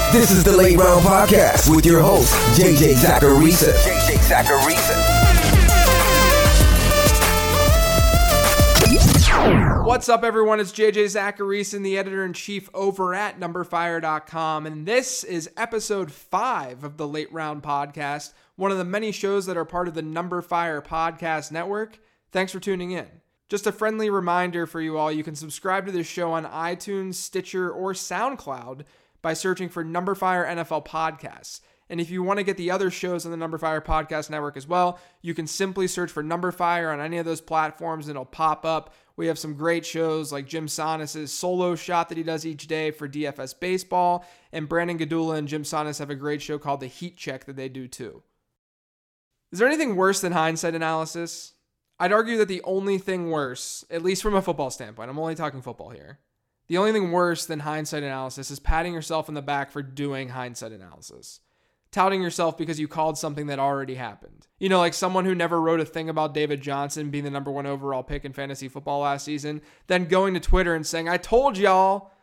This is the Late Round Podcast with your host, JJ Zachariason. What's up, everyone? It's JJ Zachariason, the editor-in-chief over at numberfire.com, and this is episode 5 of the Late Round Podcast, one of the many shows that are part of the Numberfire Podcast Network. Thanks for tuning in. Just a friendly reminder for you all, you can subscribe to this show on iTunes, Stitcher, or SoundCloud by searching for Numberfire NFL Podcasts. And if you want to get the other shows on the Numberfire Podcast Network as well, you can simply search for Numberfire on any of those platforms and it'll pop up. We have some great shows like Jim Sonis' solo shot that he does each day for DFS Baseball, and Brandon Gadula and Jim Sonis have a great show called The Heat Check that they do too. Is there anything worse than hindsight analysis? I'd argue that the only thing worse, at least from a football standpoint, I'm only talking football here, the only thing worse than hindsight analysis is patting yourself in the back for doing hindsight analysis. Touting yourself because you called something that already happened. You know, like someone who never wrote a thing about David Johnson being the number 1 overall pick in fantasy football last season, then going to Twitter and saying, I told you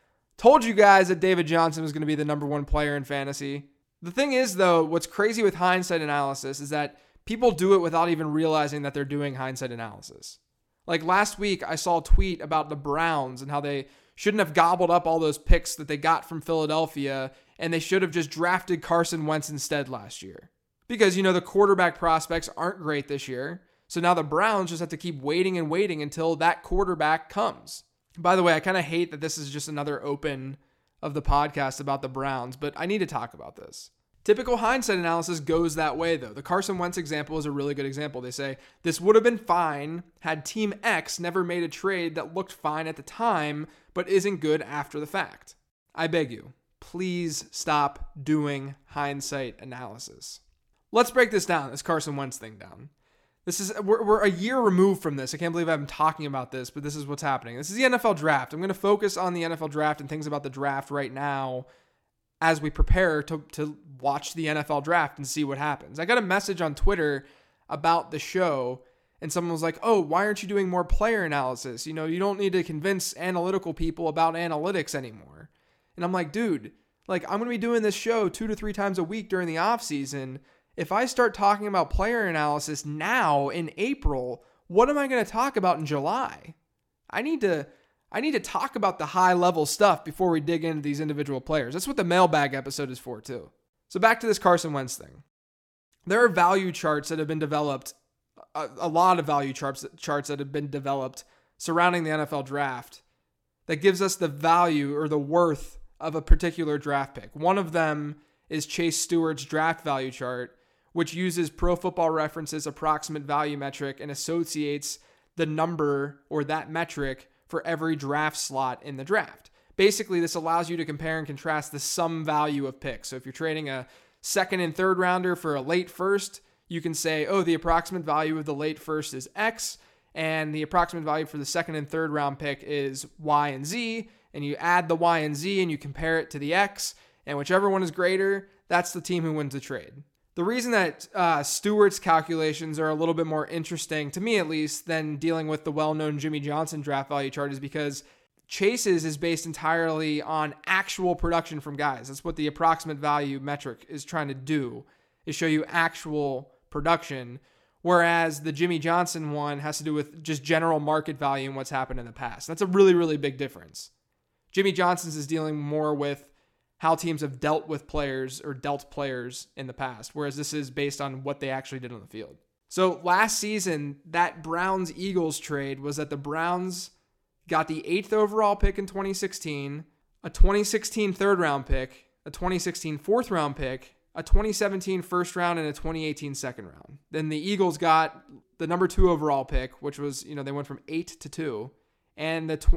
guys that David Johnson was going to be the number 1 player in fantasy. The thing is, though, what's crazy with hindsight analysis is that people do it without even realizing that they're doing hindsight analysis. Like last week, I saw a tweet about the Browns and how they shouldn't have gobbled up all those picks that they got from Philadelphia, and they should have just drafted Carson Wentz instead last year. Because, you know, the quarterback prospects aren't great this year, so now the Browns just have to keep waiting and waiting until that quarterback comes. By the way, I kind of hate that this is just another open of the podcast about the Browns, but I need to talk about this. Typical hindsight analysis goes that way, though. The Carson Wentz example is a really good example. They say, this would have been fine had Team X never made a trade that looked fine at the time, but isn't good after the fact. I beg you, please stop doing hindsight analysis. Let's break this Carson Wentz thing down. We're a year removed from this. I can't believe I'm talking about this, but this is what's happening. This is the NFL draft. I'm going to focus on the NFL draft and things about the draft right now as we prepare to watch the NFL draft and see what happens. I got a message on Twitter about the show, and someone was like, oh, why aren't you doing more player analysis? You know, you don't need to convince analytical people about analytics anymore. And I'm like, dude, like I'm going to be doing this show 2 to 3 times a week during the off season. If I start talking about player analysis now in April, what am I going to talk about in July? I need to talk about the high level stuff before we dig into these individual players. That's what the mailbag episode is for too. So back to this Carson Wentz thing. There are value charts that have been developed, a lot of value charts that have been developed surrounding the NFL draft that gives us the value or the worth of a particular draft pick. One of them is Chase Stewart's draft value chart, which uses Pro Football Reference's approximate value metric and associates the number or that metric for every draft slot in the draft. Basically, this allows you to compare and contrast the sum value of picks. So if you're trading a second and third rounder for a late first, you can say, oh, the approximate value of the late first is X, and the approximate value for the second and third round pick is Y and Z, and you add the Y and Z and you compare it to the X, and whichever one is greater, that's the team who wins the trade. The reason that Stewart's calculations are a little bit more interesting, to me at least, than dealing with the well-known Jimmy Johnson draft value chart is because Chase's is based entirely on actual production from guys. That's what the approximate value metric is trying to do, is show you actual production, whereas the Jimmy Johnson one has to do with just general market value and what's happened in the past. That's a really, really big difference. Jimmy Johnson's is dealing more with how teams have dealt with players or dealt players in the past, whereas this is based on what they actually did on the field. So last season, that Browns-Eagles trade was that the Browns got the 8th overall pick in 2016, a 2016 third round pick, a 2016 fourth round pick, a 2017 first round, and a 2018 second round. Then the Eagles got the number 2 overall pick, which was, you know, they went from 8 to 2, and a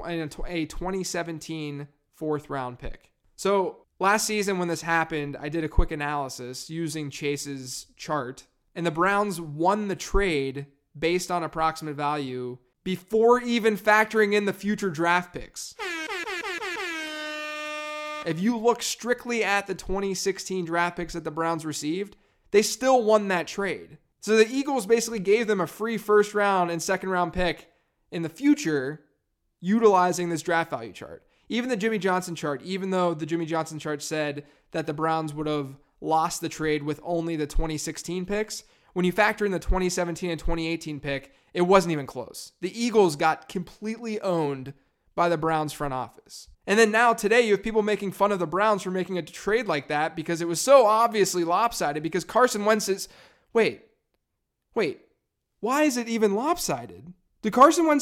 2017 fourth round pick. So last season when this happened, I did a quick analysis using Chase's chart, and the Browns won the trade based on approximate value before even factoring in the future draft picks. If you look strictly at the 2016 draft picks that the Browns received, they still won that trade. So the Eagles basically gave them a free first round and second round pick in the future utilizing this draft value chart. Even the Jimmy Johnson chart, even though the Jimmy Johnson chart said that the Browns would have lost the trade with only the 2016 picks, when you factor in the 2017 and 2018 pick, it wasn't even close. The Eagles got completely owned by the Browns front office. And then now today you have people making fun of the Browns for making a trade like that because it was so obviously lopsided because Carson Wentz is... Wait. Why is it even lopsided? Do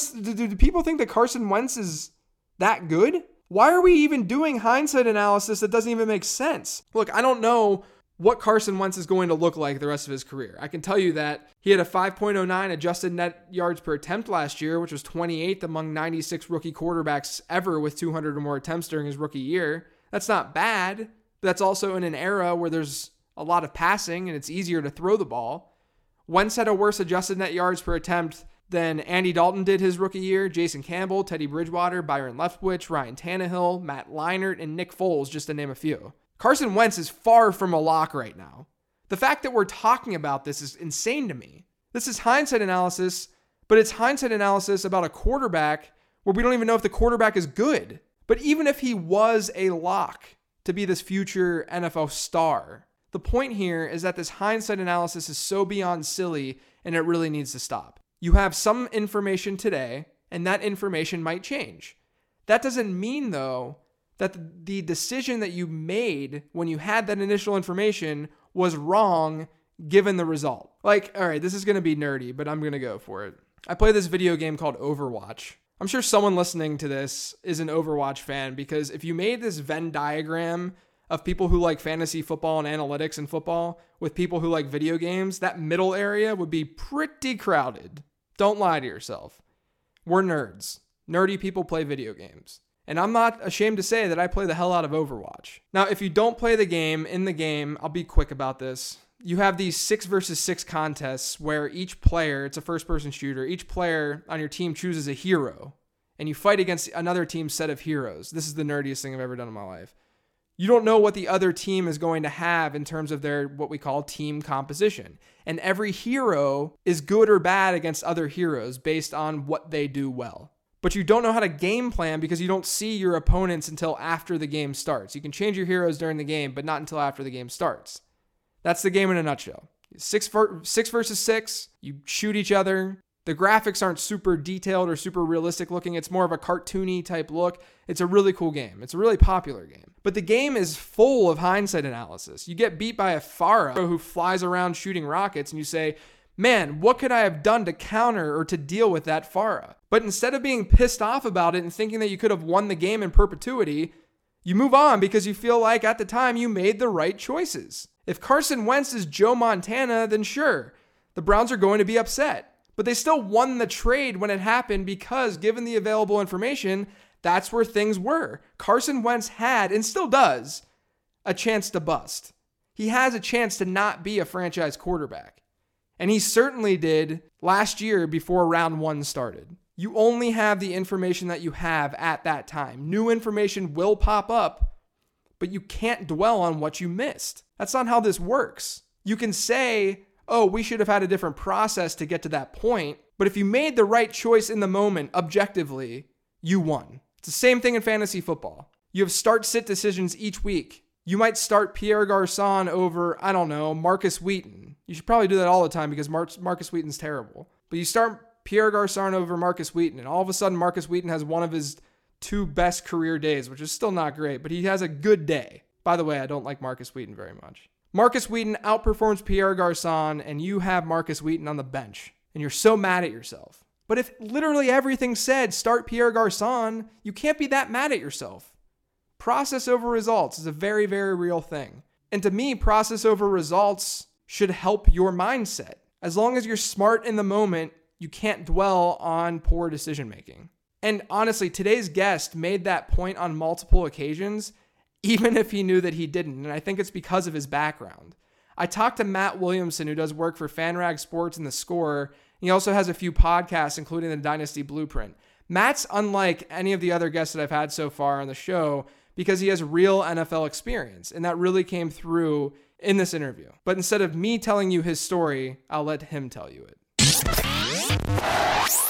people think that Carson Wentz is that good? Why are we even doing hindsight analysis that doesn't even make sense? Look, I don't know what Carson Wentz is going to look like the rest of his career. I can tell you that he had a 5.09 adjusted net yards per attempt last year, which was 28th among 96 rookie quarterbacks ever with 200 or more attempts during his rookie year. That's not bad, but that's also in an era where there's a lot of passing and it's easier to throw the ball. Wentz had a worse adjusted net yards per attempt than Andy Dalton did his rookie year, Jason Campbell, Teddy Bridgewater, Byron Leftwich, Ryan Tannehill, Matt Leinart, and Nick Foles, just to name a few. Carson Wentz is far from a lock right now. The fact that we're talking about this is insane to me. This is hindsight analysis, but it's hindsight analysis about a quarterback where we don't even know if the quarterback is good. But even if he was a lock to be this future NFL star, the point here is that this hindsight analysis is so beyond silly and it really needs to stop. You have some information today, and that information might change. That doesn't mean, though, that the decision that you made when you had that initial information was wrong given the result. Like, all right, this is going to be nerdy, but I'm going to go for it. I play this video game called Overwatch. I'm sure someone listening to this is an Overwatch fan because if you made this Venn diagram of people who like fantasy football and analytics in football with people who like video games, that middle area would be pretty crowded. Don't lie to yourself. We're nerds. Nerdy people play video games. And I'm not ashamed to say that I play the hell out of Overwatch. Now, if you don't play the game, in the game, I'll be quick about this. You have these 6 versus 6 contests where each player, it's a first-person shooter, each player on your team chooses a hero. And you fight against another team's set of heroes. This is the nerdiest thing I've ever done in my life. You don't know what the other team is going to have in terms of their, what we call team composition. And every hero is good or bad against other heroes based on what they do well. But you don't know how to game plan because you don't see your opponents until after the game starts. You can change your heroes during the game, but not until after the game starts. That's the game in a nutshell. 6 versus 6, you shoot each other. The graphics aren't super detailed or super realistic looking. It's more of a cartoony type look. It's a really cool game. It's a really popular game. But the game is full of hindsight analysis. You get beat by a Pharah who flies around shooting rockets and you say, man, what could I have done to counter or to deal with that Pharah? But instead of being pissed off about it and thinking that you could have won the game in perpetuity, you move on because you feel like at the time you made the right choices. If Carson Wentz is Joe Montana, then sure, the Browns are going to be upset. But they still won the trade when it happened because given the available information, that's where things were. Carson Wentz had, and still does, a chance to bust. He has a chance to not be a franchise quarterback. And he certainly did last year before round 1 started. You only have the information that you have at that time. New information will pop up, but you can't dwell on what you missed. That's not how this works. You can say, oh, we should have had a different process to get to that point. But if you made the right choice in the moment, objectively, you won. It's the same thing in fantasy football. You have start-sit decisions each week. You might start Pierre Garçon over, I don't know, Marcus Wheaton. You should probably do that all the time because Marcus Wheaton's terrible. But you start Pierre Garçon over Marcus Wheaton, and all of a sudden Marcus Wheaton has one of his 2 best career days, which is still not great, but he has a good day. By the way, I don't like Marcus Wheaton very much. Marcus Wheaton outperforms Pierre Garçon, and you have Marcus Wheaton on the bench, and you're so mad at yourself. But if literally everything said start Pierre Garçon, you can't be that mad at yourself. Process over results is a very, very real thing. And to me, process over results should help your mindset. As long as you're smart in the moment, you can't dwell on poor decision making. And honestly, today's guest made that point on multiple occasions, even if he knew that he didn't. And I think it's because of his background. I talked to Matt Williamson, who does work for FanRag Sports and The Score. He also has a few podcasts, including the Dynasty Blueprint. Matt's unlike any of the other guests that I've had so far on the show because he has real NFL experience. And that really came through in this interview. But instead of me telling you his story, I'll let him tell you it.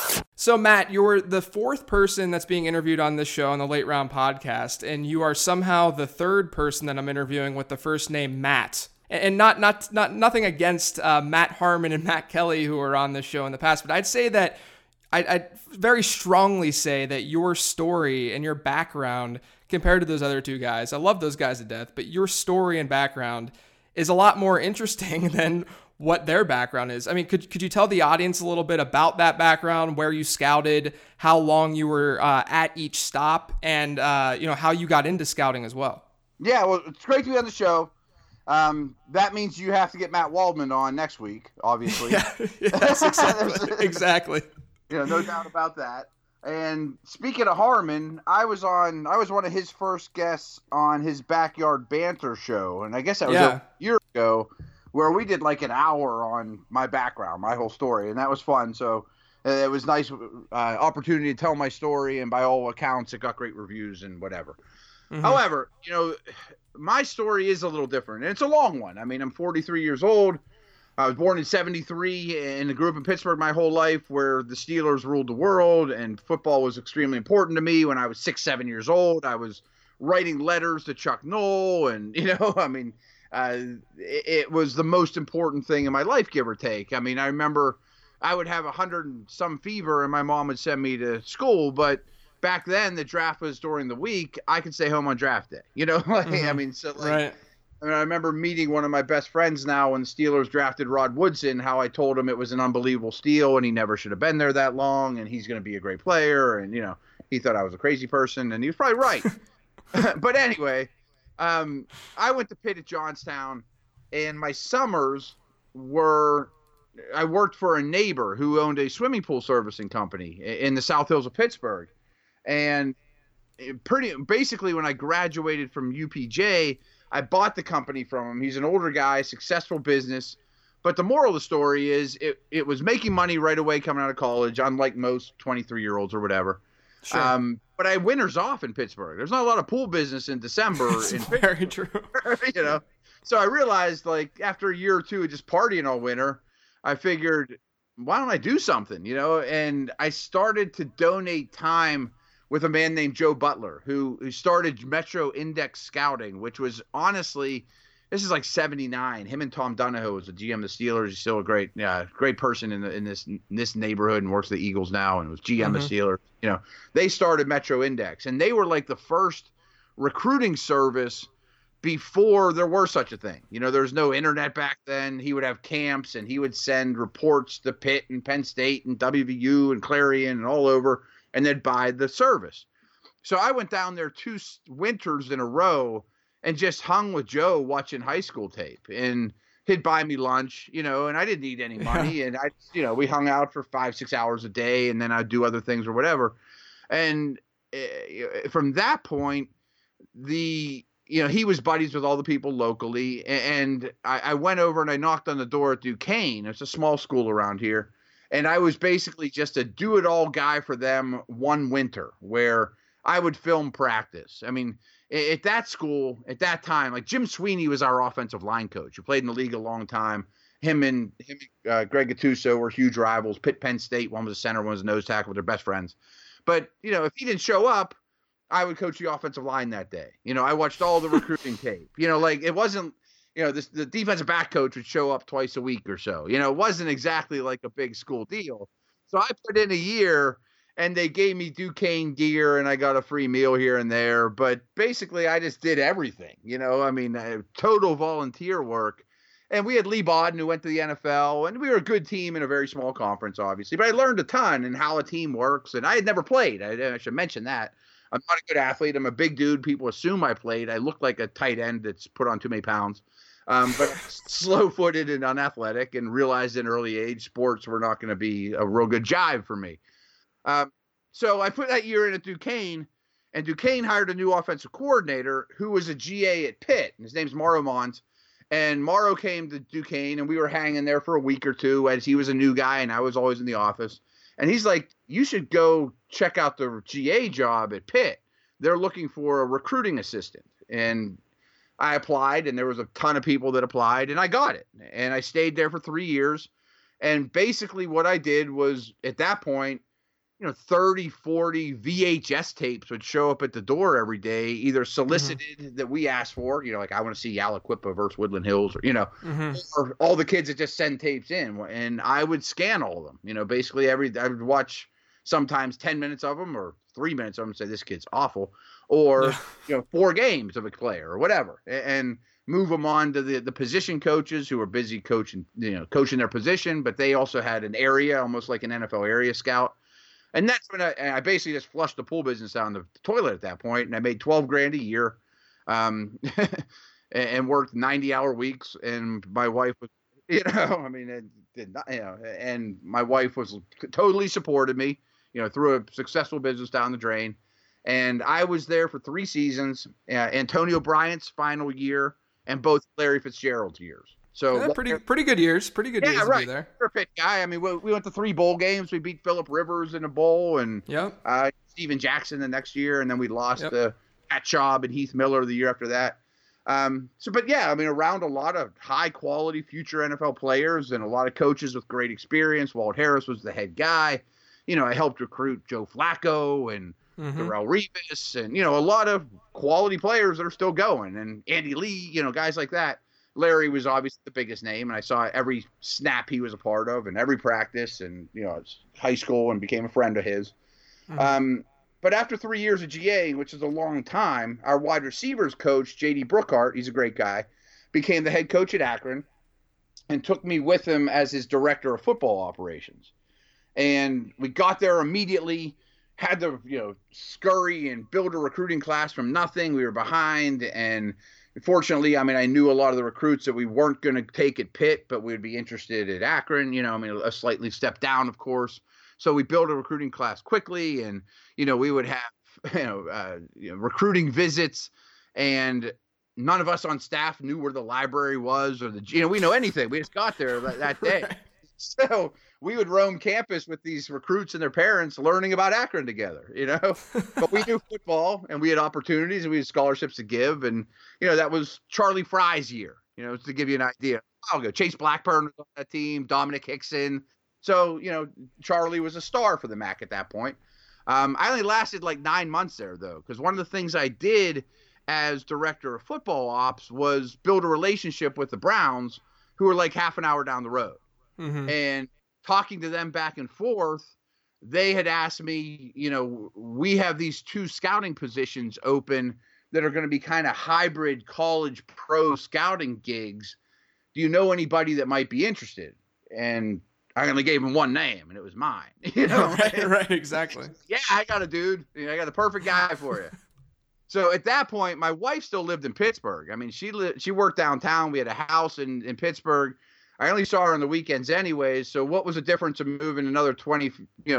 So, Matt, you're the fourth person that's being interviewed on this show on the Late Round podcast, and you are somehow the third person that I'm interviewing with the first name Matt. And nothing against Matt Harmon and Matt Kelly, who were on this show in the past, but I'd say that I'd very strongly say that your story and your background compared to those other two guys, I love those guys to death, but your story and background is a lot more interesting than what their background is. I mean, could you tell the audience a little bit about that background, where you scouted, how long you were at each stop, and how you got into scouting as well? Yeah, well, it's great to be on the show. That means you have to get Matt Waldman on next week, obviously. Yes, exactly. No doubt about that. And speaking of Harmon, I was one of his first guests on his Backyard Banter show, and I guess that was a year ago, where we did like an hour on my background, my whole story, and that was fun. So it was nice opportunity to tell my story, and by all accounts, it got great reviews and whatever. Mm-hmm. However, my story is a little different, and it's a long one. I mean, I'm 43 years old. I was born in 1973 and grew up in Pittsburgh my whole life, where the Steelers ruled the world, and football was extremely important to me. When I was 6, 7 years old, I was writing letters to Chuck Noll, and it was the most important thing in my life, give or take. I mean, I remember I would have 100 and some fever, and my mom would send me to school, but back then the draft was during the week. I could stay home on draft day, Mm-hmm. Right. I remember meeting one of my best friends now when the Steelers drafted Rod Woodson, how I told him it was an unbelievable steal and he never should have been there that long and he's going to be a great player. And, he thought I was a crazy person, and he was probably right. But anyway, I went to Pitt at Johnstown, and my summers I worked for a neighbor who owned a swimming pool servicing company in the South Hills of Pittsburgh. And basically when I graduated from UPJ, I bought the company from him. He's an older guy, successful business. But the moral of the story is it was making money right away coming out of college, unlike most 23-year-olds or whatever. Sure. But I had winters off in Pittsburgh. There's not a lot of pool business in December. Very true. So I realized, after a year or two of just partying all winter, I figured, why don't I do something, And I started to donate time with a man named Joe Butler, who started Metro Index Scouting, which was honestly, this is like 1979. Him and Tom Donahoe was the GM of the Steelers. He's still a great person in this neighborhood, and works for the Eagles now, and was GM of Steelers. They started Metro Index, and they were like the first recruiting service before there were such a thing. There was no internet back then. He would have camps, and he would send reports to Pitt and Penn State and WVU and Clarion and all over, and they'd buy the service. So I went down there 2 winters in a row and just hung with Joe watching high school tape, and he'd buy me lunch, and I didn't need any money. And we hung out for 5-6 hours a day, and then I'd do other things or whatever. And from that point, he was buddies with all the people locally. And I went over and I knocked on the door at Duquesne. It's a small school around here. And I was basically just a do-it-all guy for them one winter, where I would film practice. I mean, at that school, at that time, like Jim Sweeney was our offensive line coach, who played in the league a long time. Him and Greg Gattuso were huge rivals. Pitt, Penn State, one was a center, one was a nose tackle, they're best friends. But, if he didn't show up, I would coach the offensive line that day. I watched all the recruiting tape. It wasn't – the defensive back coach would show up twice a week or so. It wasn't exactly like a big school deal. So I put in a year, and they gave me Duquesne gear, and I got a free meal here and there. But basically, I just did everything. Total volunteer work. And we had Lee Bodden, who went to the NFL, and we were a good team in a very small conference, obviously. But I learned a ton in how a team works, and I had never played. I should mention that. I'm not a good athlete. I'm a big dude. People assume I played. I look like a tight end that's put on too many pounds. But slow-footed and unathletic, and realized at an early age sports were not going to be a real good jive for me. So I put that year in at Duquesne, and Duquesne hired a new offensive coordinator who was a GA at Pitt. And his name's Mauro Mons. And Mauro came to Duquesne, and we were hanging there for a week or two as he was a new guy, and I was always in the office. And he's like, you should go check out the GA job at Pitt. They're looking for a recruiting assistant. And I applied, and there was a ton of people that applied, and I got it. And I stayed there for 3 years. And basically what I did was, at that point, 30, 40 VHS tapes would show up at the door every day, either solicited that we asked for, like I want to see Aliquippa versus Woodland Hills, or all the kids that just send tapes in, and I would scan all of them. Basically I would watch sometimes 10 minutes of them or 3 minutes of them and say, this kid's awful, or 4 games of a player or whatever, and move them on to the position coaches who were busy coaching their position, but they also had an area, almost like an NFL area scout. And that's when I basically just flushed the pool business down the toilet at that point, and I made $12,000 a year, and worked 90-hour weeks. And my wife was, and my wife was totally supported me, through a successful business down the drain. And I was there for 3 seasons, Antonio Bryant's final year, and both Larry Fitzgerald's years. So yeah, pretty good years. Pretty good years to be there. Perfect guy. I mean, we went to 3 bowl games. We beat Phillip Rivers in a bowl, and Steven Jackson the next year, and then we lost to Pat Schaub and Heath Miller the year after that. Around a lot of high quality future NFL players and a lot of coaches with great experience. Walt Harris was the head guy. I helped recruit Joe Flacco and Darrelle Revis, and a lot of quality players that are still going, and Andy Lee, guys like that. Larry was obviously the biggest name, and I saw every snap he was a part of and every practice, and it's high school, and became a friend of his. But after 3 years of GA, which is a long time, our wide receivers coach, J.D. Brookhart, he's a great guy, became the head coach at Akron and took me with him as his director of football operations. And we got there immediately, had to scurry and build a recruiting class from nothing. We were behind, and fortunately, I knew a lot of the recruits that we weren't going to take at Pitt, but we'd be interested at Akron, a slightly step down, of course. So we built a recruiting class quickly, and, we would have, recruiting visits, and none of us on staff knew where the library was or we know anything. We just got there that day. Right. So we would roam campus with these recruits and their parents learning about Akron together, but we knew football, and we had opportunities, and we had scholarships to give. And, that was Charlie Fry's year, to give you an idea. I'll go. Chase Blackburn was on that team, Dominic Hickson. So, Charlie was a star for the MAC at that point. I only lasted like 9 months there, though, because one of the things I did as director of football ops was build a relationship with the Browns, who were like half an hour down the road. And talking to them back and forth, they had asked me, we have these 2 scouting positions open that are going to be kind of hybrid college pro scouting gigs. Do you know anybody that might be interested? And I only gave him one name, and it was mine. Right, exactly. Yeah, I got a dude. I got the perfect guy for you. So at that point, my wife still lived in Pittsburgh. She worked downtown. We had a house in Pittsburgh. I only saw her on the weekends anyways. So what was the difference of moving another 20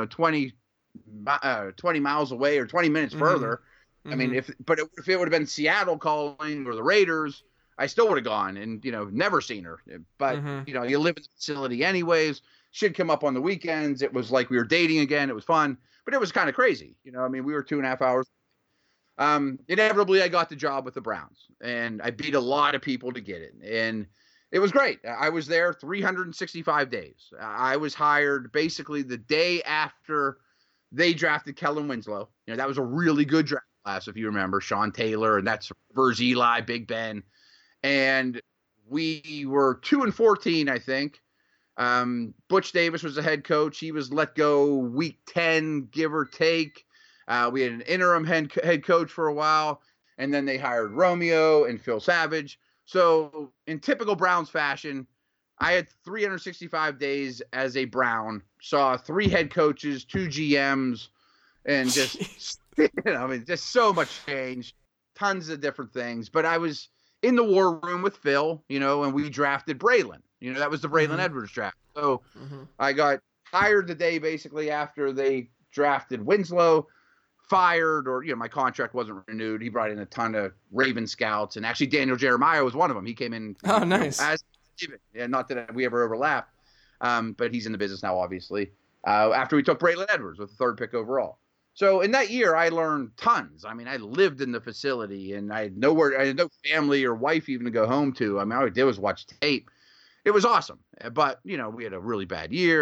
miles away or 20 minutes further? If it would have been Seattle calling or the Raiders, I still would have gone and, never seen her. But, you live in the facility anyways. She'd come up on the weekends. It was like we were dating again. It was fun, but it was kind of crazy. We were 2.5 hours. Inevitably, I got the job with the Browns, and I beat a lot of people to get it. And it was great. I was there 365 days. I was hired basically the day after they drafted Kellen Winslow. That was a really good draft class, if you remember. Sean Taylor, and that's Verz Eli, Big Ben. And we were 2-14, I think. Butch Davis was the head coach. He was let go week 10, give or take. We had an interim head coach for a while, and then they hired Romeo and Phil Savage. So in typical Browns fashion, I had 365 days as a Brown, saw 3 head coaches, 2 GMs, and just, just so much change, tons of different things. But I was in the war room with Phil, and we drafted Braylon. That was the Braylon Edwards draft. So I got hired the day basically after they drafted Winslow, fired, or my contract wasn't renewed. He brought in a ton of Raven scouts, and actually Daniel Jeremiah was one of them. He came in. Oh, nice. As not that we ever overlapped, but he's in the business now, obviously. After we took Braylon Edwards with the 3rd pick overall. So in that year, I learned tons. I lived in the facility, and I had no family or wife even to go home to. All I did was watch tape. It was awesome, but we had a really bad year.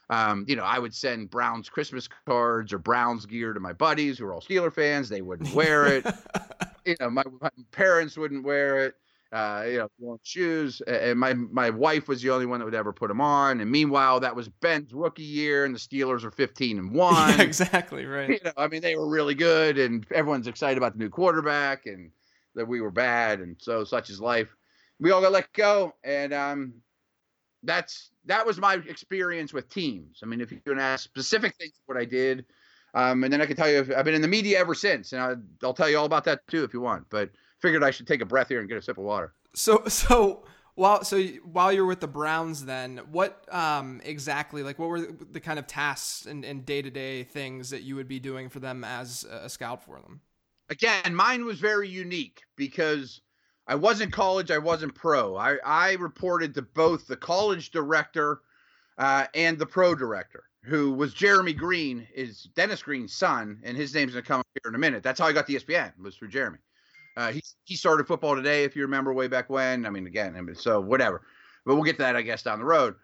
I would send Browns Christmas cards or Browns gear to my buddies who were all Steeler fans. They wouldn't wear it. My parents wouldn't wear it. Worn shoes. And my wife was the only one that would ever put them on. And meanwhile, that was Ben's rookie year, and the Steelers are 15-1. Yeah, exactly right. They were really good, and everyone's excited about the new quarterback, and that we were bad, and so such is life. We all got let go, and that was my experience with teams. I mean, if you're going to ask specific things, what I did, and then I can tell you, I've been in the media ever since, and I'll tell you all about that too if you want. But figured I should take a breath here and get a sip of water. So while you're with the Browns, then what exactly, like, what were the kind of tasks and day-to-day things that you would be doing for them as a scout for them? Again, mine was very unique because I wasn't college, I wasn't pro. I reported to both the college director and the pro director, who was Jeremy Green, is Dennis Green's son, and his name's going to come up here in a minute. That's how I got the ESPN, was through Jeremy. He started Football Today, if you remember, way back when. So whatever. But we'll get to that, I guess, down the road.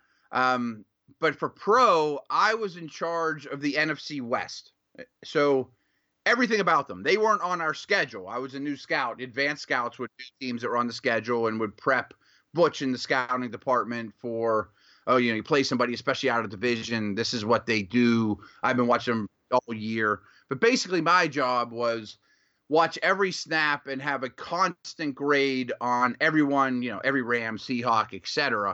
But for pro, I was in charge of the NFC West. So everything about them. They weren't on our schedule. I was a new scout. Advanced scouts would do teams that were on the schedule and would prep Butch in the scouting department for, you play somebody, especially out of division. This is what they do. I've been watching them all year. But basically my job was watch every snap and have a constant grade on everyone, every Ram, Seahawk, etc.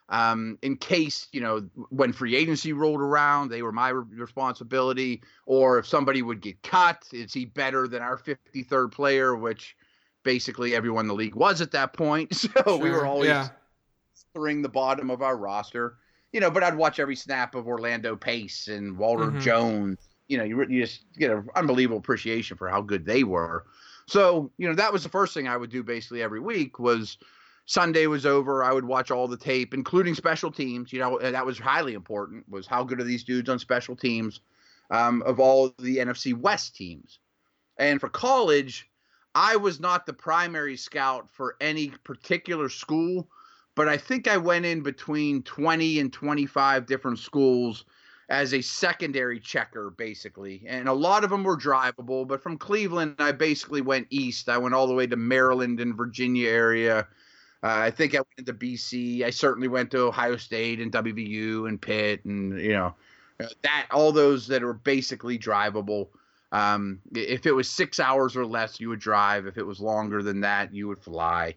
In case, when free agency rolled around, they were my responsibility. Or if somebody would get cut, is he better than our 53rd player, which basically everyone in the league was at that point. So sure, we were always throwing the bottom of our roster, but I'd watch every snap of Orlando Pace and Walter Jones. You just get an unbelievable appreciation for how good they were. So, that was the first thing I would do basically every week. Was Sunday was over, I would watch all the tape, including special teams. And that was highly important, was how good are these dudes on special teams of all the NFC West teams. And for college, I was not the primary scout for any particular school, but I think I went in between 20 and 25 different schools as a secondary checker, basically. And a lot of them were drivable, but from Cleveland, I basically went east. I went all the way to Maryland and Virginia area. I think I went to BC. I certainly went to Ohio State and WVU and Pitt and, all those that are basically drivable. If it was 6 hours or less, you would drive. If it was longer than that, you would fly.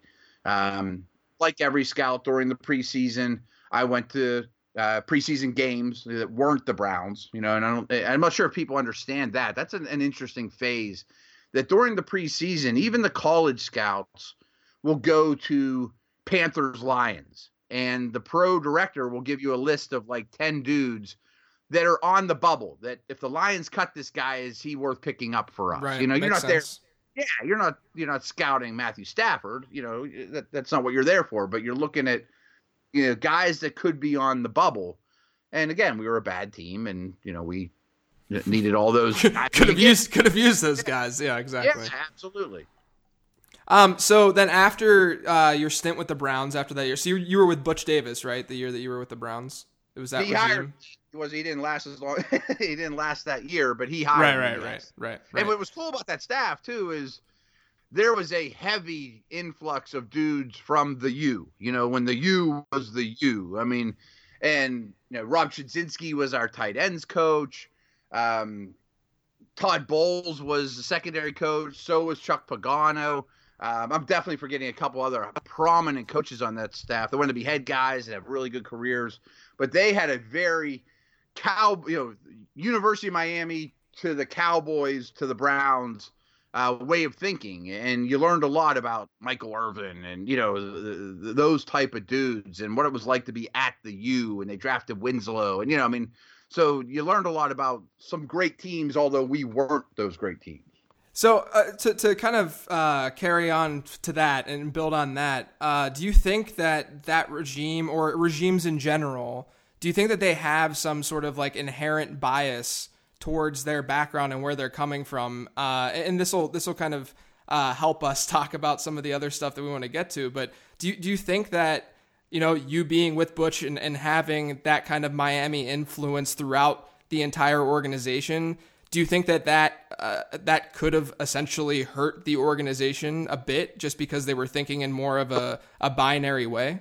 Like every scout during the preseason, I went to preseason games that weren't the Browns, and I'm not sure if people understand that. That's an interesting phase, that during the preseason, even the college scouts will go to Panthers Lions, and the pro director will give you a list of like 10 dudes that are on the bubble, that if the Lions cut this guy, is he worth picking up for us? Right. You're not sense. there. Yeah, you're not scouting Matthew Stafford. That's not what you're there for. But you're looking at guys that could be on the bubble. And again, we were a bad team, and we needed all those. could have used those guys. Yeah, exactly. Yeah, absolutely. So then after your stint with the Browns, after that year, so you were with Butch Davis, right? The year that you were with the Browns, it was that regime? He didn't last as long. He didn't last that year, but he hired me. Right. And what was cool about that staff too is there was a heavy influx of dudes from the U. When the U was the U. I mean, and Rob Chudzinski was our tight ends coach. Todd Bowles was the secondary coach. So was Chuck Pagano. I'm definitely forgetting a couple other prominent coaches on that staff. They wanted to be head guys that have really good careers, but they had a very University of Miami to the Cowboys to the Browns way of thinking, and you learned a lot about Michael Irvin and those type of dudes and what it was like to be at the U. And they drafted Winslow, and so you learned a lot about some great teams, although we weren't those great teams. So to kind of carry on to that and build on that, do you think that regime or regimes in general, do you think that they have some sort of like inherent bias towards their background and where they're coming from? And this will kind of help us talk about some of the other stuff that we want to get to. But do you think that you being with Butch and having that kind of Miami influence throughout the entire organization, do you think that could have essentially hurt the organization a bit just because they were thinking in more of a binary way?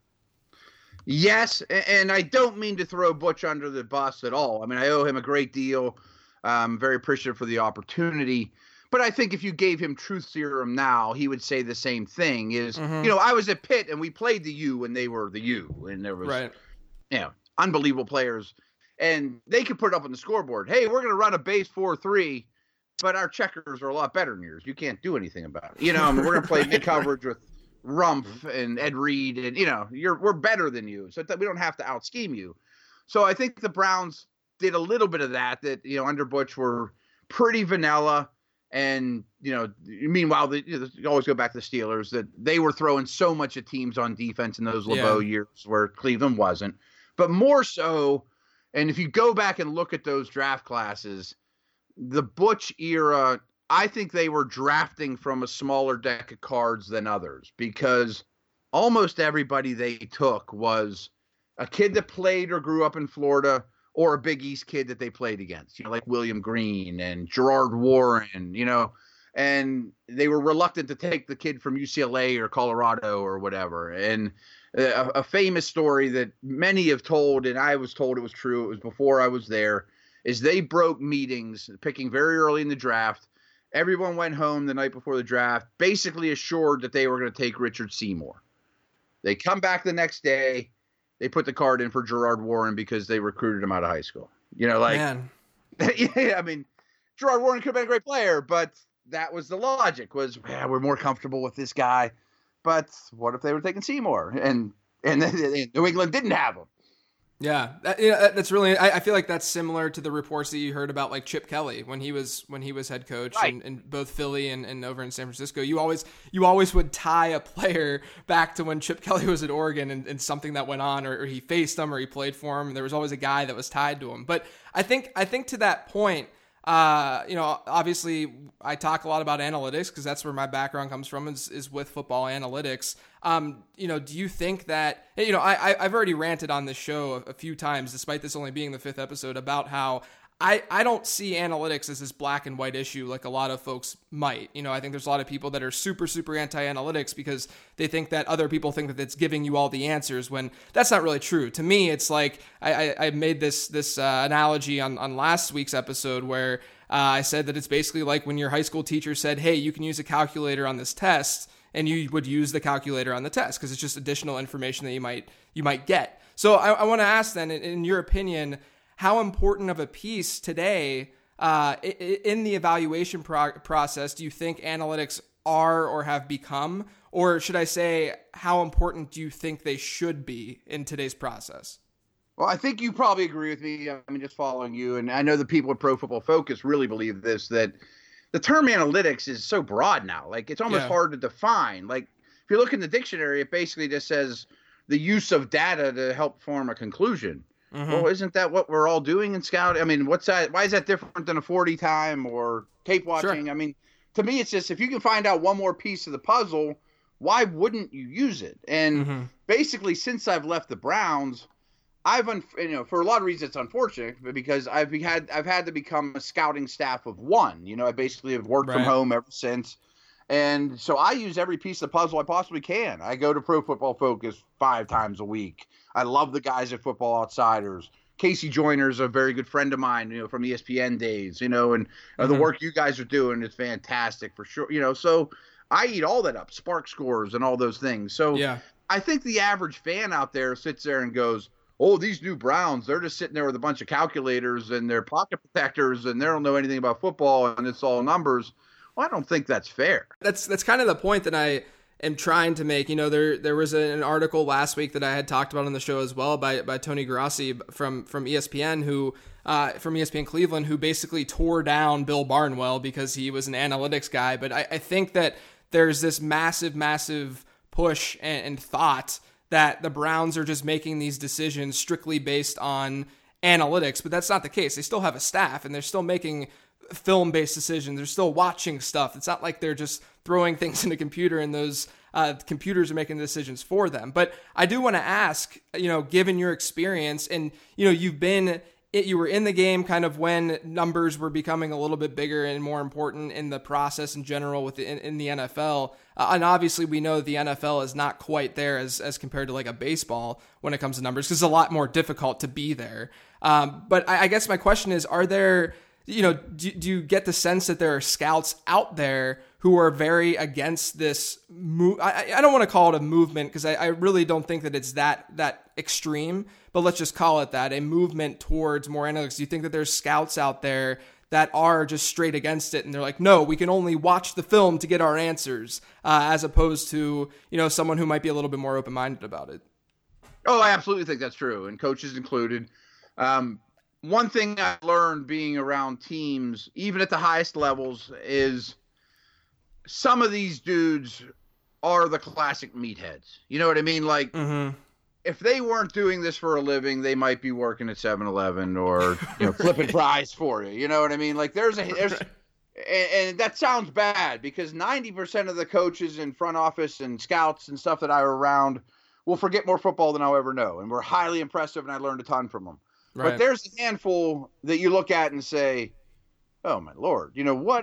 Yes, and I don't mean to throw Butch under the bus at all. I mean, I owe him a great deal. I'm very appreciative for the opportunity. But I think if you gave him truth serum now, he would say the same thing. I was at Pitt and we played the U when they were the U, and there was unbelievable players, and they could put it up on the scoreboard. Hey, we're going to run a base 4-3, but our checkers are a lot better than yours. You can't do anything about it. We're going to play mid coverage with Rumpf and Ed Reed, and we're better than you, so that we don't have to out scheme you. So I think the Browns did a little bit of that under Butch were pretty vanilla, and meanwhile you always go back to the Steelers, that they were throwing so much at teams on defense in those LeBeau years where Cleveland wasn't. But more so, and if you go back and look at those draft classes, the Butch era, I think they were drafting from a smaller deck of cards than others, because almost everybody they took was a kid that played or grew up in Florida, or a Big East kid that they played against, like William Green and Gerard Warren, and they were reluctant to take the kid from UCLA or Colorado or whatever. And a famous story that many have told, and I was told it was true, it was before I was there, is they broke meetings picking very early in the draft. Everyone went home the night before the draft, basically assured that they were going to take Richard Seymour. They come back the next day, they put the card in for Gerard Warren because they recruited him out of high school. Man. Yeah, I mean, Gerard Warren could have been a great player, but that was the logic, was, we're more comfortable with this guy. But what if they were taking Seymour? And New England didn't have him. Yeah, that's really. I feel like that's similar to the reports that you heard about, like Chip Kelly when he was head coach, right, in both Philly and over in San Francisco. You always would tie a player back to when Chip Kelly was at Oregon and something that went on, or he faced them, or he played for him. And there was always a guy that was tied to him. But I think to that point, obviously I talk a lot about analytics because that's where my background comes from, is with football analytics. Do you think that, I've already ranted on this show a few times, despite this only being the 5th episode, about how I don't see analytics as this black and white issue like a lot of folks might. I think there's a lot of people that are super, super anti-analytics because they think that other people think that it's giving you all the answers, when that's not really true. To me, it's like I made this analogy on last week's episode where I said that it's basically like when your high school teacher said, hey, you can use a calculator on this test, and you would use the calculator on the test because it's just additional information that you might get. So I want to ask then, in your opinion, how important of a piece today in the evaluation process do you think analytics are or have become? Or should I say, how important do you think they should be in today's process? Well, I think you probably agree with me. I mean, just following you, and I know the people at Pro Football Focus really believe this, that the term analytics is so broad now. Like, it's almost hard to define. Like, if you look in the dictionary, it basically just says the use of data to help form a conclusion. Mm-hmm. Well, isn't that what we're all doing in scouting? I mean, what's that? Why is that different than a 40 time or tape watching? Sure. I mean, to me, it's just, if you can find out one more piece of the puzzle, why wouldn't you use it? And basically, since I've left the Browns, I've for a lot of reasons it's unfortunate, but because I've had to become a scouting staff of one. I basically have worked from home ever since, and so I use every piece of the puzzle I possibly can. I go to Pro Football Focus 5 times a week. I love the guys at Football Outsiders. Casey Joyner's a very good friend of mine, from ESPN days, and the work you guys are doing is fantastic for sure. So I eat all that up, Spark Scores and all those things. So I think the average fan out there sits there and goes, oh, these new Browns, they're just sitting there with a bunch of calculators and their pocket protectors, and they don't know anything about football, and it's all numbers. Well, I don't think that's fair. That's kind of the point that I am trying to make. There was an article last week that I had talked about on the show as well by Tony Grassi from ESPN, from ESPN Cleveland, who basically tore down Bill Barnwell because he was an analytics guy. But I think that there's this massive push and thought that the Browns are just making these decisions strictly based on analytics, but that's not the case. They still have a staff, and they're still making film-based decisions. They're still watching stuff. It's not like they're just throwing things in a computer and those computers are making the decisions for them. But I do want to ask, given your experience and, you were in the game kind of when numbers were becoming a little bit bigger and more important in the process in general in the NFL. And obviously we know the NFL is not quite there as compared to like a baseball when it comes to numbers, because it's a lot more difficult to be there. But I guess my question is, are there, do you get the sense that there are scouts out there who are very against this move? I don't want to call it a movement, because I really don't think that it's that extreme, but let's just call it that, a movement towards more analytics. Do you think that there's scouts out there that are just straight against it, and they're like, no, we can only watch the film to get our answers, as opposed to, someone who might be a little bit more open-minded about it? Oh, I absolutely think that's true, and coaches included. One thing I learned being around teams, even at the highest levels, is some of these dudes are the classic meatheads. You know what I mean? Like, if they weren't doing this for a living, they might be working at 7-Eleven or flipping fries for you. You know what I mean? Like, there's and that sounds bad, because 90% of the coaches in front office and scouts and stuff that I were around will forget more football than I'll ever know, and we're highly impressive, and I learned a ton from them. Right. But there's a handful that you look at and say, oh my Lord,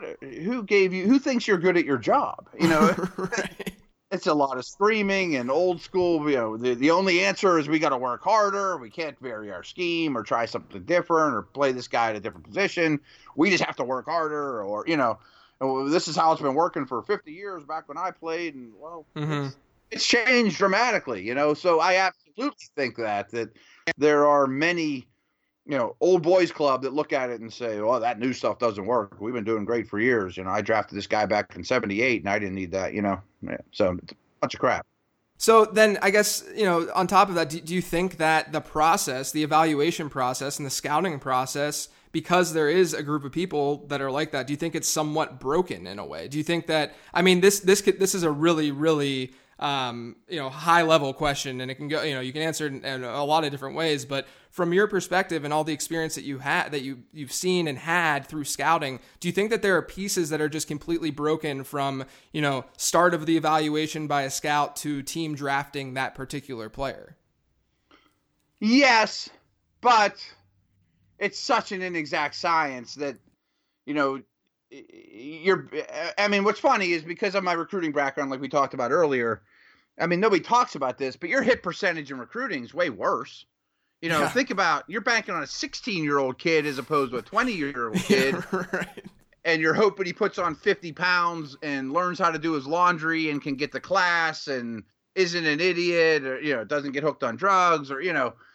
who thinks you're good at your job? Right. It's a lot of screaming and old school. The only answer is we got to work harder. We can't vary our scheme or try something different or play this guy at a different position. We just have to work harder, or, this is how it's been working for 50 years back when I played. And it's changed dramatically, so I absolutely think that there are many, old boys club that look at it and say, well, that new stuff doesn't work. We've been doing great for years. I drafted this guy back in 78 and I didn't need that, so it's a bunch of crap. So then I guess, on top of that, do you think that the process, the evaluation process and the scouting process, because there is a group of people that are like that, do you think it's somewhat broken in a way? Do you think that, this is a really, really, high level question, and it can go, you can answer it in a lot of different ways, but from your perspective and all the experience that you had, that you've seen and had through scouting, do you think that there are pieces that are just completely broken from, start of the evaluation by a scout to team drafting that particular player? Yes, but it's such an inexact science that, what's funny is, because of my recruiting background, like we talked about earlier, nobody talks about this, but your hit percentage in recruiting is way worse. Think about, you're banking on a 16-year-old kid as opposed to a 20-year-old kid. Right. And you're hoping he puts on 50 pounds and learns how to do his laundry and can get to class and isn't an idiot, or, doesn't get hooked on drugs, or,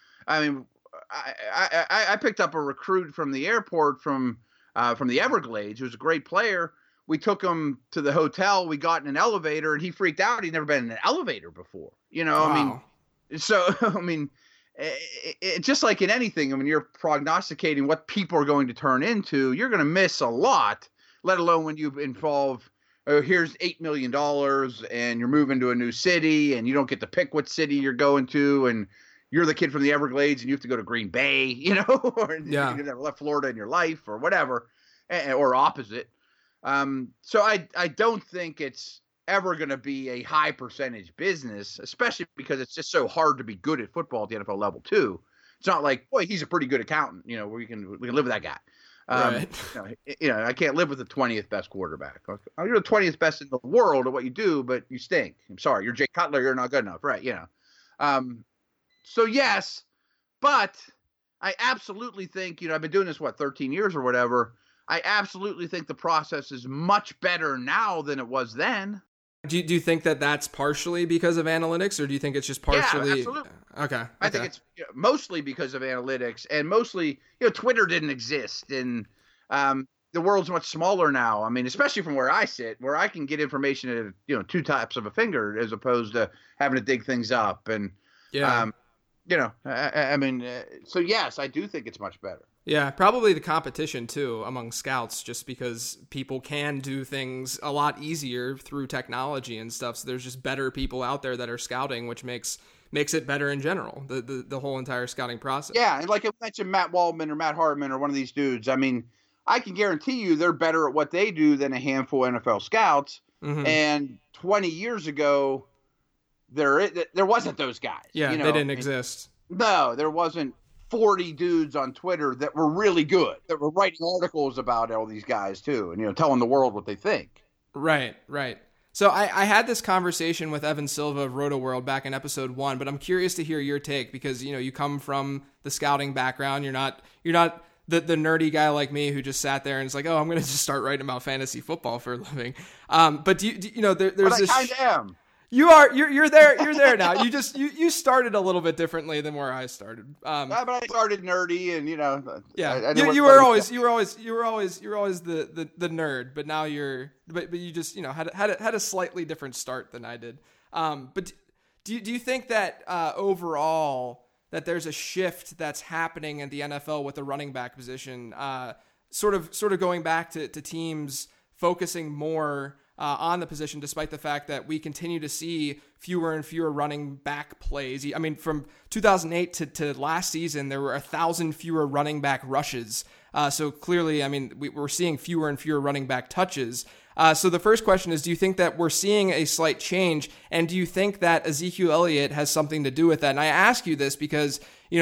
I picked up a recruit from the airport from the Everglades, who's a great player. We took him to the hotel. We got in an elevator, and he freaked out. He'd never been in an elevator before. Wow. Just like in anything, when you're prognosticating what people are going to turn into, you're going to miss a lot, let alone when you involve, here's $8 million and you're moving to a new city and you don't get to pick what city you're going to, and you're the kid from the Everglades and you have to go to Green Bay, or you've never left Florida in your life or whatever, or opposite. So I don't think it's ever going to be a high percentage business, especially because it's just so hard to be good at football at the NFL level too. It's not like, boy, he's a pretty good accountant, where we can live with that guy. Right. I can't live with the 20th best quarterback. You're the 20th best in the world at what you do, but you stink. I'm sorry, you're Jay Cutler. You're not good enough, right? So yes, but I absolutely think, I've been doing this, 13 years or whatever. I absolutely think the process is much better now than it was then. Do you think that that's partially because of analytics, or do you think it's just partially? Yeah, absolutely. Okay. I think it's mostly because of analytics, and mostly, Twitter didn't exist, and the world's much smaller now. Especially from where I sit, where I can get information at, two taps of a finger, as opposed to having to dig things up. And, so yes, I do think it's much better. Yeah, probably the competition too among scouts, just because people can do things a lot easier through technology and stuff. So there's just better people out there that are scouting, which makes it better in general, the whole entire scouting process. Yeah, and like I mentioned, Matt Waldman or Matt Hartman or one of these dudes, I can guarantee you they're better at what they do than a handful of NFL scouts. Mm-hmm. And 20 years ago, there wasn't those guys. Yeah, they didn't exist. No, there wasn't 40 dudes on Twitter that were really good, that were writing articles about all these guys too, and telling the world what they think. Right. So I had this conversation with Evan Silva of RotoWorld back in episode 1, but I'm curious to hear your take because you come from the scouting background. You're not the nerdy guy like me who just sat there and is like, oh, I'm going to just start writing about fantasy football for a living. But do you there's but this. I kind of am. You're there now. You started a little bit differently than where I started. But I started nerdy, and yeah, you were always the nerd, but now but you just had a slightly different start than I did. But do you think that overall that there's a shift that's happening in the NFL with the running back position, sort of going back to teams focusing more on the position, despite the fact that we continue to see fewer and fewer running back plays. I mean, from 2008 to last season, there were 1,000 fewer running back rushes. So clearly, I mean, we're seeing fewer and fewer running back touches. So the first question is, do you think that we're seeing a slight change? And do you think that Ezekiel Elliott has something to do with that? And I ask you this because,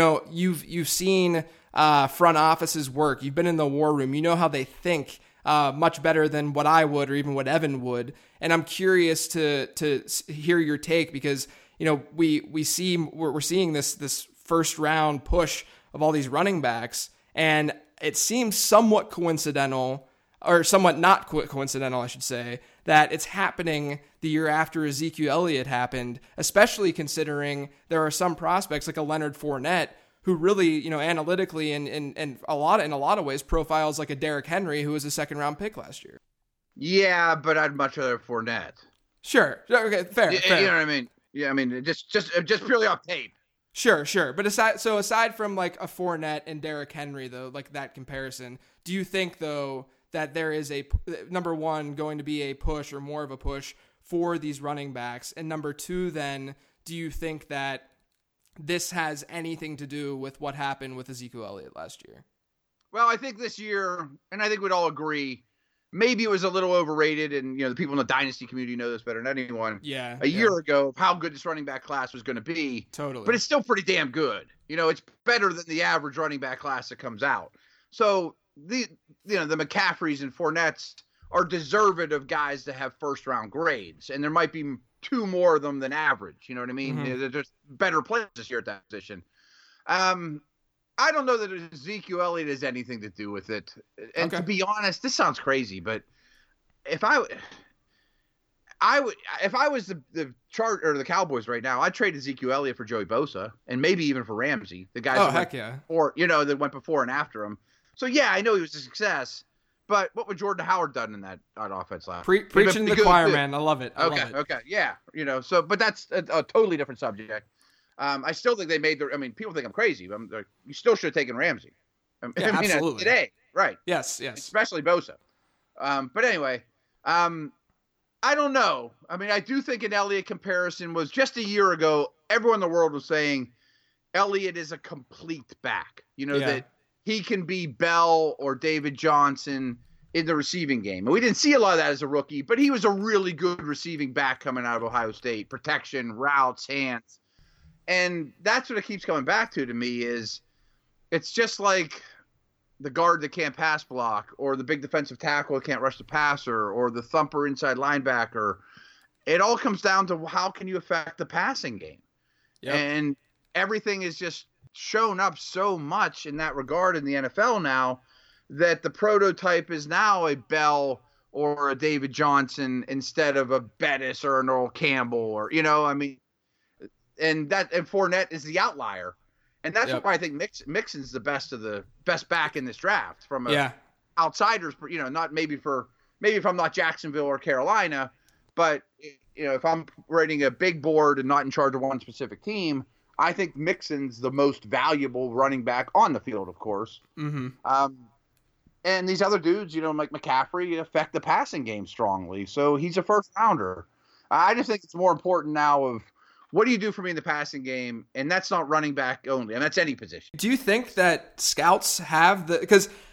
you've seen front offices work. You've been in the war room. You know how they think much better than what I would or even what Evan would. And I'm curious to hear your take because, we're seeing this first round push of all these running backs, and it seems somewhat coincidental, or somewhat not coincidental, I should say, that it's happening the year after Ezekiel Elliott happened, especially considering there are some prospects like a Leonard Fournette who really, analytically and in a lot of ways profiles like a Derrick Henry, who was a second round pick last year. Yeah, but I'd much rather Fournette. Sure. Okay. Fair. You know what I mean? Yeah. I mean, just purely off tape. Sure. But aside from like a Fournette and Derrick Henry, though, like that comparison, do you think though that there is number one going to be a push or more of a push for these running backs, and number two, then do you think that this has anything to do with what happened with Ezekiel Elliott last year? Well, I think this year, and I think we'd all agree, maybe it was a little overrated, and the people in the dynasty community know this better than anyone. Yeah. A year ago, of how good this running back class was going to be. Totally. But it's still pretty damn good. It's better than the average running back class that comes out. So the McCaffreys and Fournettes are deserved of guys to have first round grades, and there might be two more of them than average. You know what I mean? Mm-hmm. There's better players this year at that position. I don't know that Ezekiel Elliott has anything to do with it. And to be honest, this sounds crazy, but if I was the chart or the Cowboys right now, I'd trade Ezekiel Elliott for Joey Bosa and maybe even for Ramsey, the guys that went before and after him. So yeah, I know he was a success, but what would Jordan Howard done in that offense last? Preaching to the choir, man. I love it. Okay, yeah, So, but that's a totally different subject. I still think they made people think I'm crazy, but you still should have taken Ramsey. Absolutely. Today, right? Yes. Especially Bosa. But anyway, I don't know. I mean, I do think an Elliott comparison was just a year ago. Everyone in the world was saying Elliott is a complete back. That he can be Bell or David Johnson in the receiving game. And we didn't see a lot of that as a rookie, but he was a really good receiving back coming out of Ohio State. Protection, routes, hands. And that's what it keeps coming back to me is it's just like the guard that can't pass block, or the big defensive tackle that can't rush the passer, or the thumper inside linebacker. It all comes down to how can you affect the passing game. Yep. And everything is just shown up so much in that regard in the NFL now that the prototype is now a Bell or a David Johnson instead of a Bettis or an Earl Campbell, or and Fournette is the outlier. And that's why I think Mixon's the best back in this draft from outsiders, not maybe if I'm not Jacksonville or Carolina, but if I'm writing a big board and not in charge of one specific team, I think Mixon's the most valuable running back on the field, of course. Mm-hmm. And these other dudes, like McCaffrey, affect the passing game strongly. So he's a first rounder. I just think it's more important now of what do you do for me in the passing game? And that's not running back only, and that's any position. Do you think that scouts have because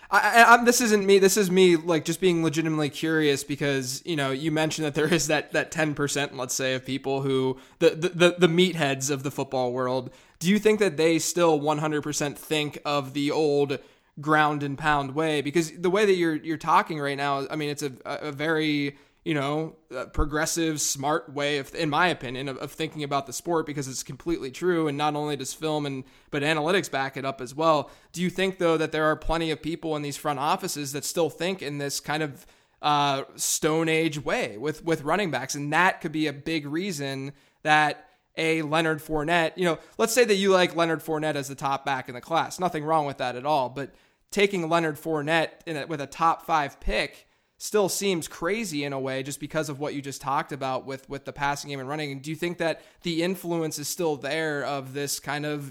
This isn't me. This is me like just being legitimately curious because, you mentioned that there is that 10%, let's say, of people who the meatheads of the football world. Do you think that they still 100% think of the old ground and pound way? Because the way that you're talking right now, I mean, it's a very progressive, smart way of, in my opinion, of thinking about the sport, because it's completely true. And not only does film but analytics back it up as well. Do you think though that there are plenty of people in these front offices that still think in this kind of Stone Age way with running backs? And that could be a big reason that Leonard Fournette, let's say that you like Leonard Fournette as the top back in the class. Nothing wrong with that at all. But taking Leonard Fournette with a top 5 pick still seems crazy in a way, just because of what you just talked about with the passing game and running. And do you think that the influence is still there of this kind of,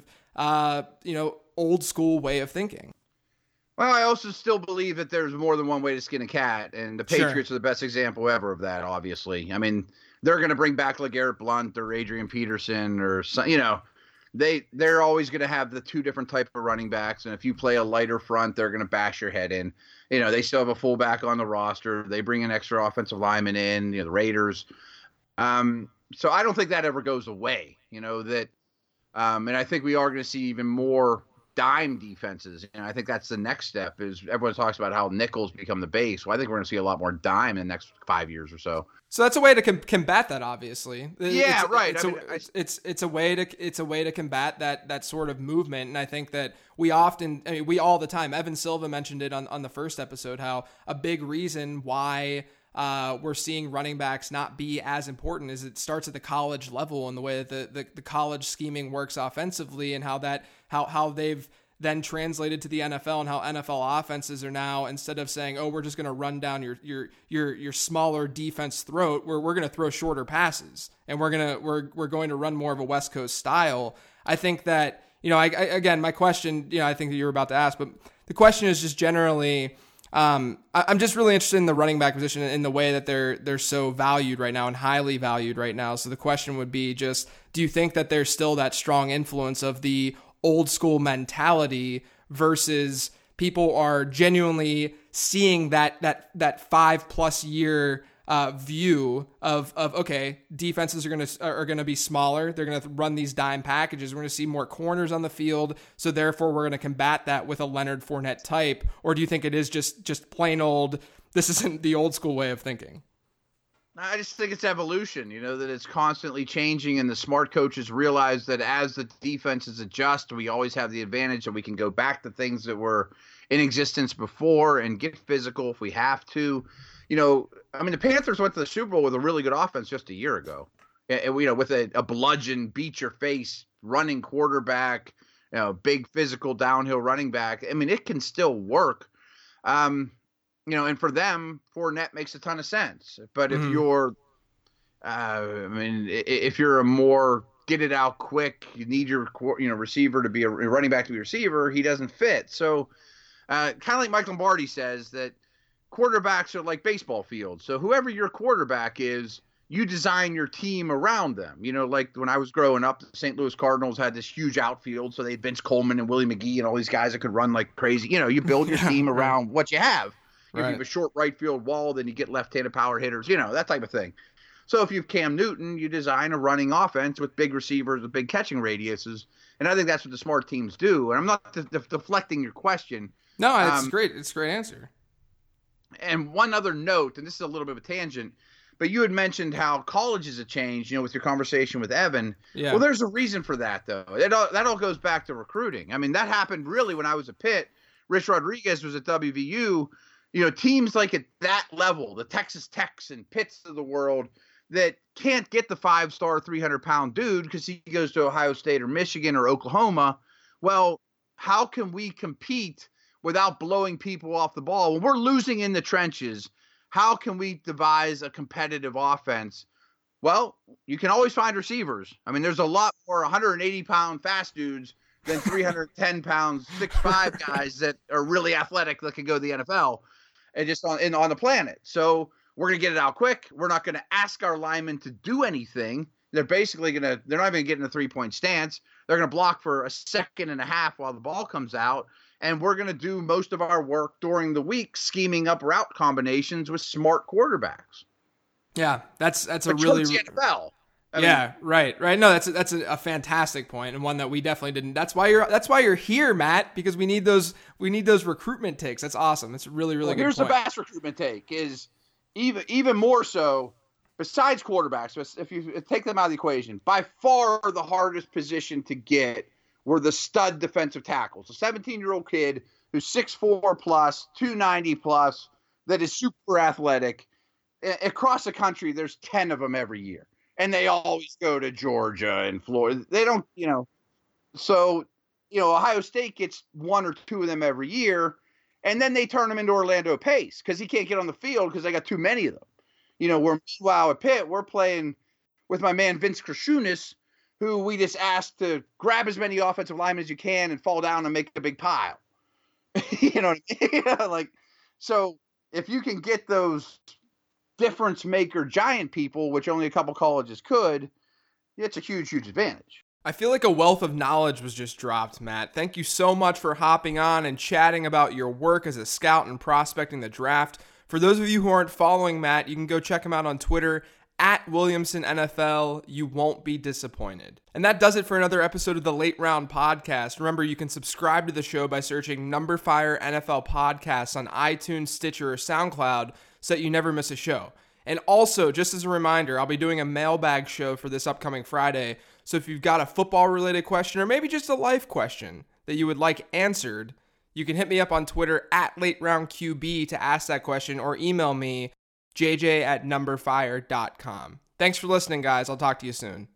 old school way of thinking? Well, I also still believe that there's more than one way to skin a cat, and the Patriots are the best example ever of that, obviously. I mean, they're going to bring back LeGarrette Blount or Adrian Peterson or they're always going to have the two different type of running backs. And if you play a lighter front, they're going to bash your head in. They still have a fullback on the roster. They bring an extra offensive lineman in, the Raiders. So I don't think that ever goes away, and I think we are going to see even more dime defenses. And I think that's the next step. Is everyone talks about how nickels become the base. Well, I think we're going to see a lot more dime in the next 5 years or so. So that's a way to combat that, obviously. Right. It's a way to combat that sort of movement. And I think that we all the time, Evan Silva mentioned it on the first episode, how a big reason why we're seeing running backs not be as important is it starts at the college level, and the way that the college scheming works offensively, and how they've then translated to the NFL, and how NFL offenses are now, instead of saying, oh, we're just going to run down your smaller defense throat, we're going to throw shorter passes, and we're going to run more of a West Coast style. I think that, again, my question, I think that you were about to ask, but the question is just generally, I'm just really interested in the running back position in the way that they're so valued right now and highly valued right now. So the question would be just, do you think that there's still that strong influence of the old school mentality versus people are genuinely seeing that 5+ year view of okay, defenses are gonna be smaller. They're gonna run these dime packages. We're gonna see more corners on the field, so therefore we're gonna combat that with a Leonard Fournette type. Or do you think it is just plain old? This isn't the old school way of thinking. I just think it's evolution, that it's constantly changing, and the smart coaches realize that as the defenses adjust, we always have the advantage that we can go back to things that were in existence before and get physical if we have to. The Panthers went to the Super Bowl with a really good offense just a year ago, with a bludgeon, beat your face, running quarterback, big physical downhill running back. I mean, it can still work. And for them, Fournette makes a ton of sense. But if you're, if you're a more get it out quick, you need your receiver to be a running back to be a receiver, he doesn't fit. So kind of like Mike Lombardi says that quarterbacks are like baseball fields. So whoever your quarterback is, you design your team around them. Like when I was growing up, the St. Louis Cardinals had this huge outfield. So they had Vince Coleman and Willie McGee and all these guys that could run like crazy. You build your team around what you have. If you have a short right field wall, then you get left-handed power hitters, that type of thing. So if you have Cam Newton, you design a running offense with big receivers, with big catching radiuses. And I think that's what the smart teams do. And I'm not deflecting your question. No, it's great. It's a great answer. And one other note, and this is a little bit of a tangent, but you had mentioned how colleges have changed, with your conversation with Evan. Yeah. Well, there's a reason for that, though. That all goes back to recruiting. I mean, that happened really when I was at Pitt. Rich Rodriguez was at WVU. Teams like at that level, the Texas Techs and Pitts of the world, that can't get the 5-star 300-pound dude because he goes to Ohio State or Michigan or Oklahoma. Well, how can we compete without blowing people off the ball? When we're losing in the trenches, how can we devise a competitive offense? Well, you can always find receivers. I mean, there's a lot more 180-pound fast dudes than 310-pound 6'5" guys that are really athletic that can go to the NFL. And just on the planet. So we're going to get it out quick. We're not going to ask our linemen to do anything. They're basically they're not even getting a 3-point stance. They're going to block for a second and a half while the ball comes out. And we're going to do most of our work during the week scheming up route combinations with smart quarterbacks. Yeah, that's a But really the NFL. Right. No, that's a fantastic point, and one that we definitely didn't. That's why you're here, Matt, because we need those recruitment takes. That's awesome. It's a really good Here's point. the best recruitment take is even more so. Besides quarterbacks, if you take them out of the equation, by far the hardest position to get were the stud defensive tackles. A 17-year-old kid who's 6'4 plus, 290 plus, that is super athletic. Across the country, there's 10 of them every year. And they always go to Georgia and Florida. They don't, So, Ohio State gets 1 or 2 of them every year. And then they turn them into Orlando Pace because he can't get on the field because they got too many of them. Where meanwhile at Pitt, we're playing with my man Vince Krashunas, who we just asked to grab as many offensive linemen as you can and fall down and make a big pile. You know what I mean? So if you can get those difference maker giant people, which only a couple colleges could, it's a huge advantage. I feel like a wealth of knowledge was just dropped, Matt. Thank you so much for hopping on and chatting about your work as a scout and prospecting the draft. For those of you who aren't following Matt, you can go check him out on Twitter at Williamson NFL. You won't be disappointed. And that does it for another episode of the Late Round Podcast. Remember, you can subscribe to the show by searching Number Fire NFL Podcasts on iTunes, Stitcher, or SoundCloud so that you never miss a show. And also, just as a reminder, I'll be doing a mailbag show for this upcoming Friday. So if you've got a football-related question or maybe just a life question that you would like answered, you can hit me up on Twitter at LateRoundQB to ask that question or email me, jj@numberfire.com. Thanks for listening, guys. I'll talk to you soon.